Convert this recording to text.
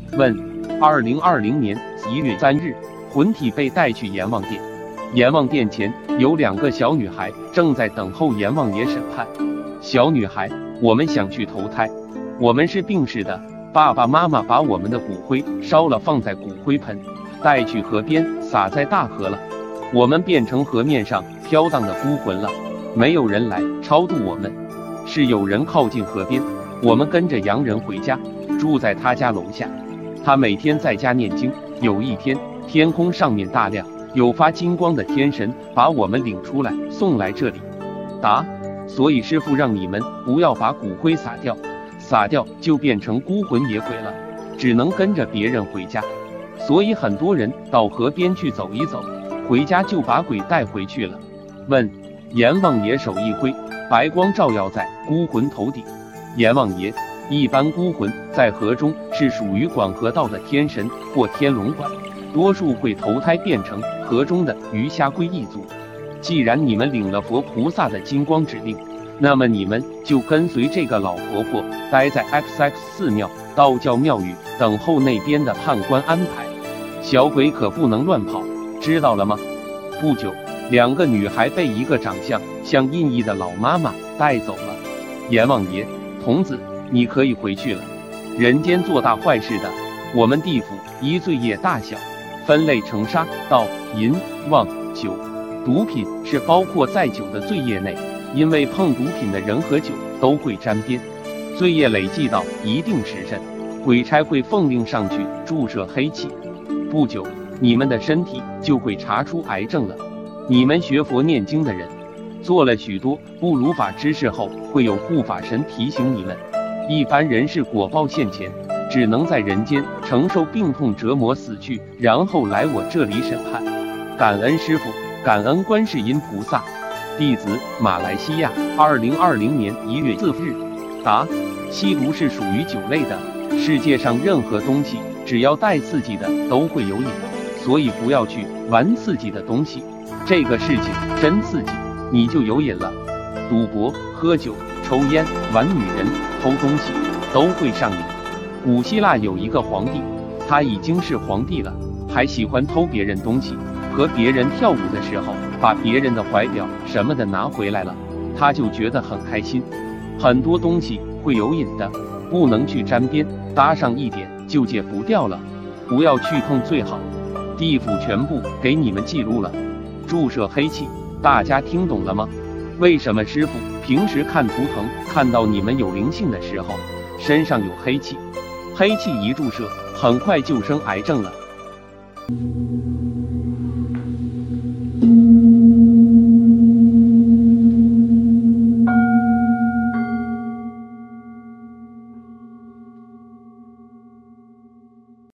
问：2020年1月3日，魂体被带去阎王殿。阎王殿前有2个小女孩正在等候阎王爷审判。小女孩，我们想去投胎，我们是病逝的，爸爸妈妈把我们的骨灰烧了，放在骨灰盆，带去河边，撒在大河了。我们变成河面上飘荡的孤魂了，没有人来超度我们，是有人靠近河边，我们跟着洋人回家，住在他家楼下。他每天在家念经。有一天，天空上面大亮，有发金光的天神把我们领出来，送来这里。答：所以师父让你们不要把骨灰撒掉，撒掉就变成孤魂野鬼了，只能跟着别人回家。所以很多人到河边去走一走，回家就把鬼带回去了。问：阎王爷手一挥，白光照耀在孤魂头顶。阎王爷，一般孤魂在河中是属于管河道的天神或天龙管，多数会投胎变成河中的鱼虾龟一族。既然你们领了佛菩萨的金光指令，那么你们就跟随这个老婆婆待在 XX 寺庙道教庙宇，等候那边的判官安排。小鬼可不能乱跑，知道了吗？不久，2个女孩被一个长相像印裔的老妈妈带走了。阎王爷，童子，你可以回去了。人间做大坏事的，我们地府依罪业大小分类成杀、盗、淫、妄、酒、毒品，是包括在酒的罪业内。因为碰毒品的人和酒都会沾边，罪业累计到一定时辰，鬼差会奉令上去注射黑气，不久你们的身体就会查出癌症了。你们学佛念经的人做了许多不如法之事后，会有护法神提醒你们。一般人是果报现前，只能在人间承受病痛折磨死去，然后来我这里审判。感恩师父，感恩观世音菩萨。弟子马来西亚2020年1月4日。答：吸毒是属于酒类的，世界上任何东西只要带刺激的都会有瘾，所以不要去玩刺激的东西，这个事情真刺激，你就有瘾了。赌博、喝酒、抽烟、玩女人、偷东西都会上瘾。古希腊有一个皇帝，他已经是皇帝了，还喜欢偷别人东西，和别人跳舞的时候把别人的怀表什么的拿回来了，他就觉得很开心。很多东西会有瘾的，不能去沾边，搭上一点就戒不掉了，不要去碰最好。地府全部给你们记录了。注射黑气，大家听懂了吗？为什么师父平时看图腾看到你们有灵性的时候身上有黑气，黑气一注射很快就生癌症了。